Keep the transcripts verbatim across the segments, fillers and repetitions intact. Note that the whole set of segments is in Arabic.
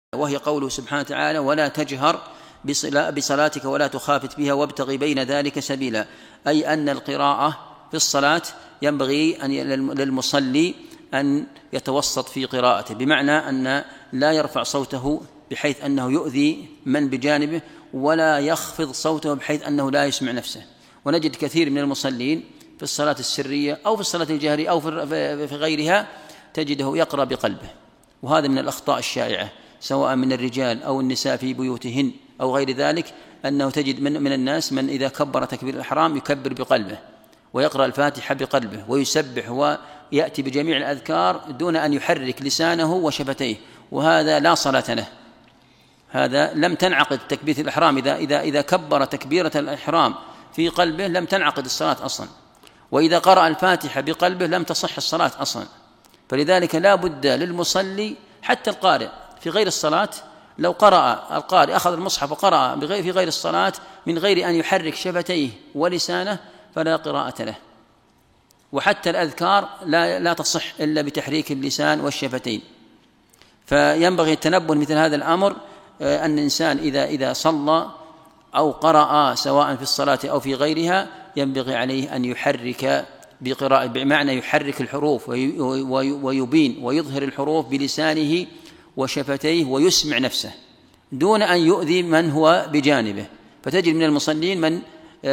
وهي قوله سبحانه وتعالى: ولا تجهر بصلاتك ولا تخافت بها وابتغ بين ذلك سبيلا، أي أن القراءة في الصلاة ينبغي أن للمصلي أن يتوسط في قراءته، بمعنى أن لا يرفع صوته بحيث أنه يؤذي من بجانبه، ولا يخفض صوته بحيث أنه لا يسمع نفسه. ونجد كثير من المصلين في الصلاة السرية أو في الصلاة الجهرية أو في غيرها تجده يقرأ بقلبه، وهذا من الأخطاء الشائعة سواء من الرجال أو النساء في بيوتهن أو غير ذلك، أنه تجد من, من الناس من إذا كبر تكبير الإحرام يكبر بقلبه ويقرأ الفاتحة بقلبه ويسبح ويأتي بجميع الأذكار دون أن يحرك لسانه وشفتيه، وهذا لا صلاة له. هذا لم تنعقد تكبيرة الإحرام، إذا, إذا, إذا كبر تكبيرة الإحرام في قلبه لم تنعقد الصلاة أصلا، وإذا قرأ الفاتحة بقلبه لم تصح الصلاة أصلا. فلذلك لا بد للمصلي حتى القارئ في غير الصلاة، لو قرأ القارئ أخذ المصحف وقرأ في غير الصلاة من غير أن يحرك شفتيه ولسانه فلا قراءة له. وحتى الأذكار لا, لا تصح إلا بتحريك اللسان والشفتين. فينبغي التنبه مثل هذا الأمر، أن الإنسان إذا, إذا صلى أو قرأ سواء في الصلاة أو في غيرها ينبغي عليه أن يحرك بقراءة، بمعنى يحرك الحروف ويبين ويظهر الحروف بلسانه وشفتيه ويسمع نفسه دون أن يؤذي من هو بجانبه. فتجد من المصلين من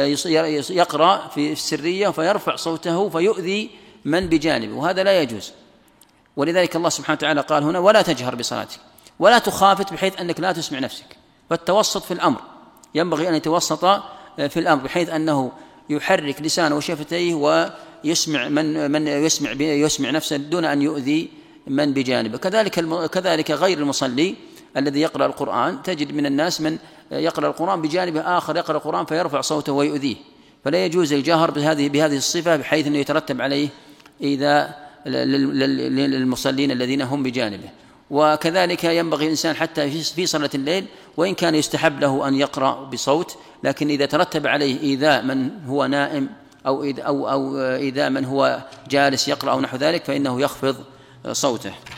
يقرأ في السرية فيرفع صوته فيؤذي من بجانبه، وهذا لا يجوز. ولذلك الله سبحانه وتعالى قال هنا: ولا تجهر بصلاتك ولا تخافت، بحيث أنك لا تسمع نفسك. فالتوسط في الأمر ينبغي أن يتوسط في الأمر بحيث أنه يحرك لسانه وشفتيه ويسمع من من يسمع يسمع نفسه دون أن يؤذي من بجانبه. كذلك كذلك غير المصلي الذي يقرأ القرآن، تجد من الناس من يقرأ القرآن بجانبه آخر يقرأ القرآن فيرفع صوته ويؤذيه، فلا يجوز الجهر بهذه بهذه الصفة بحيث أنه يترتب عليه إذا للمصلين الذين هم بجانبه. وكذلك ينبغي الإنسان حتى في صلاة الليل وإن كان يستحب له أن يقرأ بصوت، لكن إذا ترتب عليه إيذاء من هو نائم أو أو أو إيذاء من هو جالس يقرأ أو نحو ذلك فإنه يخفض صوته.